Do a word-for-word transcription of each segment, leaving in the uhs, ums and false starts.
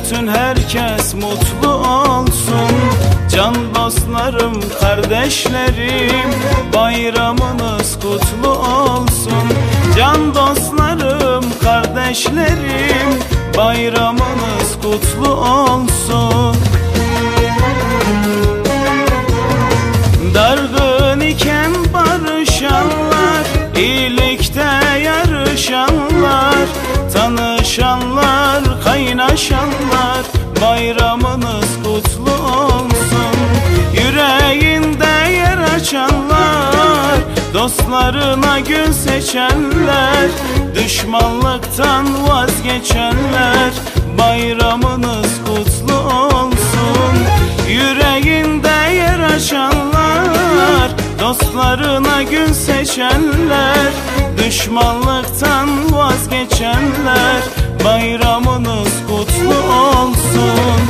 bütün herkes mutlu olsun. Can dostlarım, kardeşlerim, bayramınız kutlu olsun. Can dostlarım, kardeşlerim, bayramınız kutlu olsun. Dargın iken barışanlar, iyilikte yarışanlar, tanışanlar, kaynaşanlar, bayramınız kutlu olsun. Yüreğinde yer açanlar, dostlarına gül seçenler, düşmanlıktan vazgeçenler, bayramınız kutlu olsun. Yüreğinde yer açanlar, dostlarına gül seçenler, düşmanlıktan vazgeçenler, bayramınız kutlu olsun.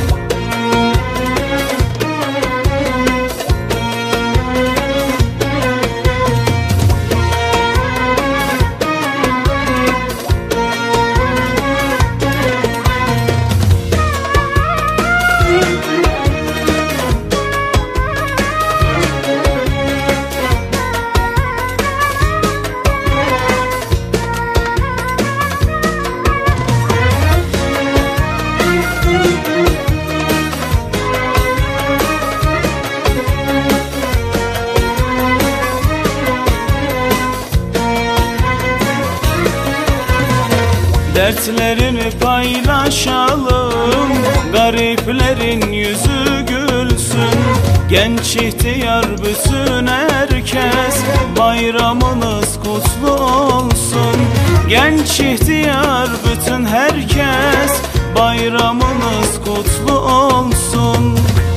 Dertlerini paylaşalım, gariplerin yüzü gülsün. Genç ihtiyar bütün herkes, bayramınız kutlu olsun. Genç ihtiyar bütün herkes, bayramınız kutlu olsun.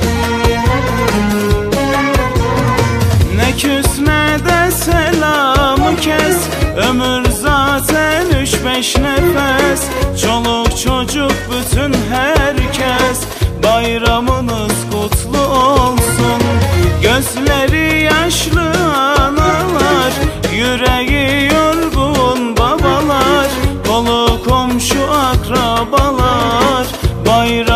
Ne küs ne de selamı kes, ömür zaten üç beş nefes. Çoluk çocuk bütün herkes, bayramınız kutlu olsun. Gözleri yaşlı analar, yüreği yorgun babalar, kolu komşu akrabalar, bayram